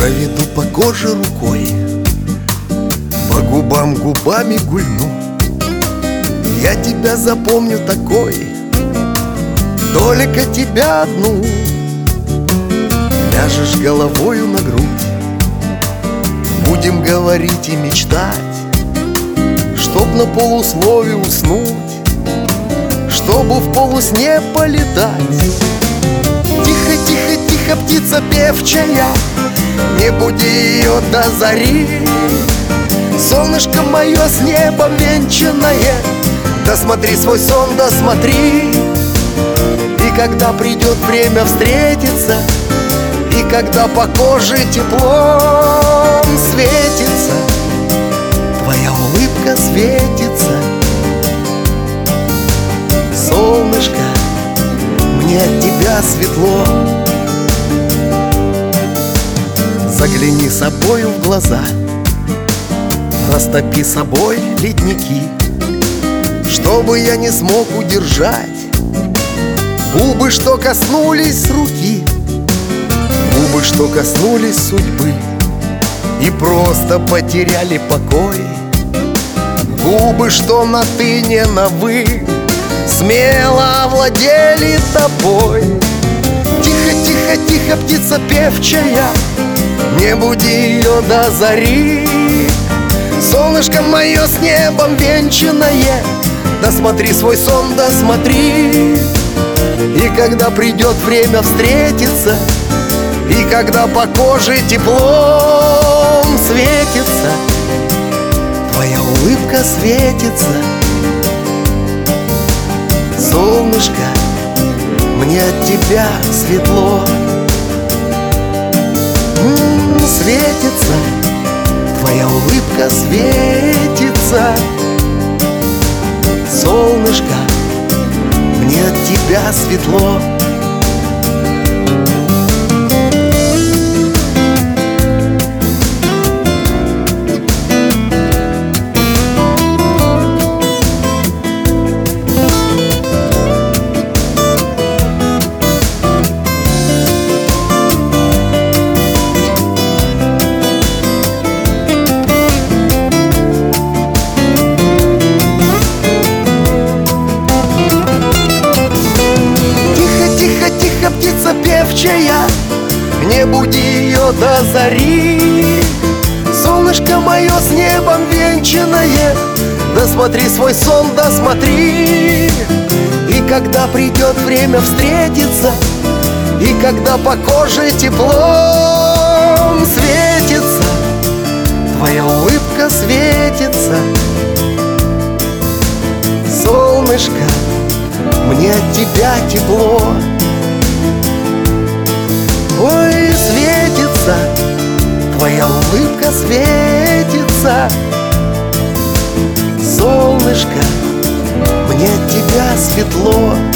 Проведу по коже рукой, по губам губами гульну. Я тебя запомню такой, только тебя одну. Ляжешь головою на грудь, будем говорить и мечтать, чтоб на полуслове уснуть, чтобы в полусне полетать. Тихо, тихо, тихо, птица певчая, не буди ее до зари. Солнышко мое с небом венчанное, досмотри свой сон, досмотри. И когда придет время встретиться, и когда по коже теплом светится, твоя улыбка светится. Солнышко, мне от тебя светло. Загляни собою в глаза, растопи собой ледники, чтобы я не смог удержать губы, что коснулись руки, губы, что коснулись судьбы и просто потеряли покой, губы, что на ты не на вы смело овладели тобой. Тихо, тихо, тихо, птица певчая, не буди ее до зари. Солнышко мое с небом венчанное, досмотри свой сон, досмотри. И когда придет время встретиться, и когда по коже теплом светится, твоя улыбка светится. Солнышко, мне от тебя светло. Светится, твоя улыбка светится. Солнышко, мне от тебя светло. Птица певчая, не буди ее до зари. Солнышко мое с небом венчанное, досмотри свой сон, досмотри. И когда придет время встретиться, и когда по коже теплом светится, твоя улыбка светится. Солнышко, мне от тебя тепло. Ой, светится, твоя улыбка светится. Солнышко, мне от тебя светло.